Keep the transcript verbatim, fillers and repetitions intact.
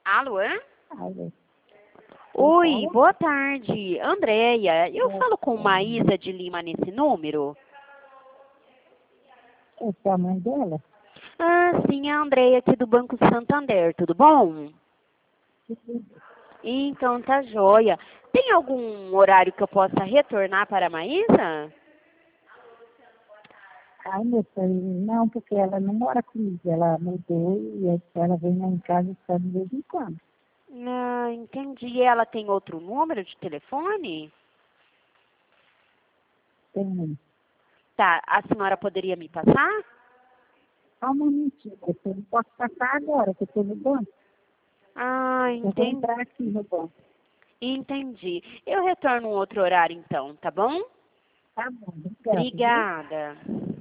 Alô? Alô. Oi, boa tarde. Andréia, eu Boa falo com tarde. Maísa de Lima nesse número? Essa é a mãe dela? Ah, sim, a Andréia aqui do Banco Santander, tudo bom? Então, tá joia. Tem algum horário que eu possa retornar para a Maísa? Ai, meu filho, não, porque ela não mora comigo. Ela mudou e ela vem lá em casa só de vez em quando. Ah, entendi. Ela tem outro número de telefone? Tem. Tá, a senhora poderia me passar? Só um momentinho, eu não posso passar agora, que eu estou no banco. Ah, Eu vou entendi. entrar aqui no banco. Entendi. Eu retorno um outro horário então, tá bom? Tá bom, obrigada, viu? Obrigada.